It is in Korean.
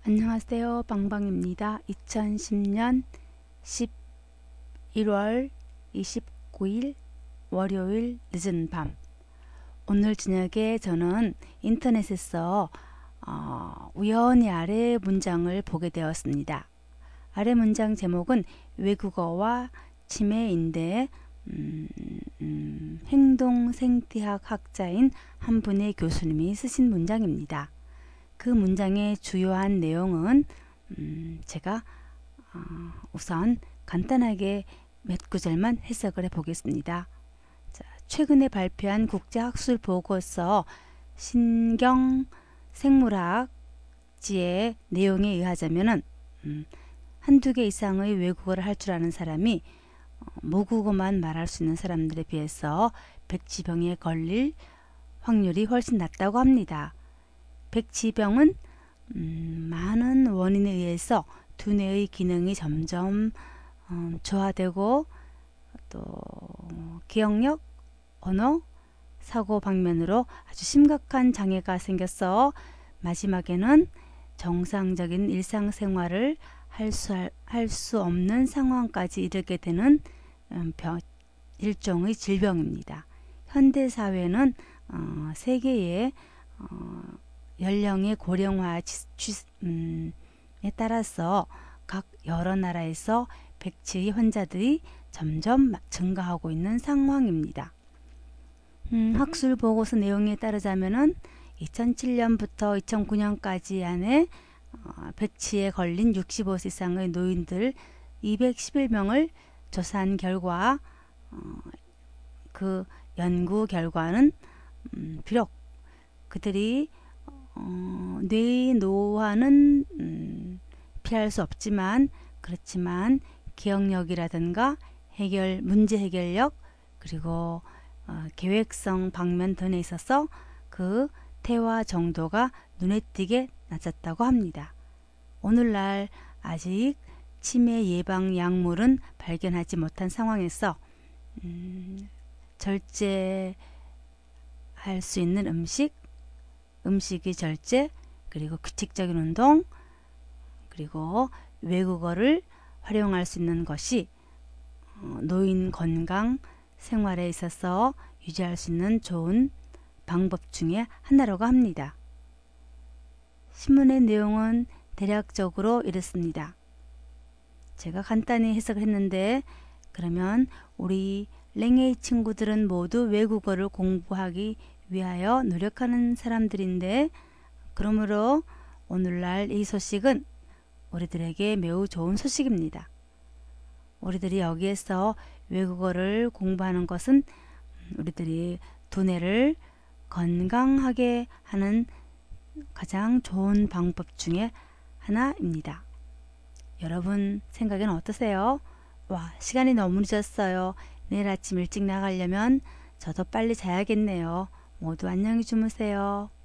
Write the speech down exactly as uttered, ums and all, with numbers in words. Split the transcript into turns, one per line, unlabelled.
안녕하세요. 빵빵입니다. 이천십 년 십일월 이십구일 월요일 늦은 밤. 오늘 저녁에 저는 인터넷에서 어, 우연히 아래 문장을 보게 되었습니다. 아래 문장 제목은 외국어와 치매인데 음, 음, 행동생태학 학자인 한 분의 교수님이 쓰신 문장입니다. 그 문장의 주요한 내용은 음, 제가 어, 우선 간단하게 몇 구절만 해석을 해보겠습니다. 자, 최근에 발표한 국제학술 보고서 신경생물학지의 내용에 의하자면 음, 한두 개 이상의 외국어를 할 줄 아는 사람이 어, 모국어만 말할 수 있는 사람들에 비해서 백지병에 걸릴 확률이 훨씬 낮다고 합니다. 백지병은 음, 많은 원인에 의해서 두뇌의 기능이 점점 어, 저하되고 또 기억력, 언어, 사고 방면으로 아주 심각한 장애가 생겨서 마지막에는 정상적인 일상생활을 할 수, 할 수 없는 상황까지 이르게 되는 음, 병, 일종의 질병입니다. 현대사회는 어, 세계의 어, 연령의 고령화에 음, 따라서 각 여러 나라에서 백지의 환자들이 점점 증가하고 있는 상황입니다. 음, 학술 보고서 내용에 따르자면은 이천칠 년부터 이천구 년까지 안에 어, 백치에 걸린 육십오 세 이상의 노인들 이백십일 명을 조사한 결과 어, 그 연구 결과는 음, 비록 그들이 어, 뇌의 노화는 음, 피할 수 없지만 그렇지만 기억력이라든가 해결 문제 해결력 그리고 어, 계획성 방면 등에 있어서 그 퇴화 정도가 눈에 띄게 낮았다고 합니다. 오늘날 아직 치매 예방 약물은 발견하지 못한 상황에서 음, 절제할 수 있는 음식 음식의 절제, 그리고 규칙적인 운동, 그리고 외국어를 활용할 수 있는 것이 노인 건강 생활에 있어서 유지할 수 있는 좋은 방법 중에 하나라고 합니다. 신문의 내용은 대략적으로 이렇습니다. 제가 간단히 해석을 했는데 그러면 우리 랭웨이 친구들은 모두 외국어를 공부하기 위하여 노력하는 사람들인데 그러므로 오늘날 이 소식은 우리들에게 매우 좋은 소식입니다. 우리들이 여기에서 외국어를 공부하는 것은 우리들이 두뇌를 건강하게 하는 가장 좋은 방법 중에 하나입니다. 여러분 생각에는 어떠세요? 와, 시간이 너무 늦었어요. 내일 아침 일찍 나가려면 저도 빨리 자야겠네요. 모두 안녕히 주무세요.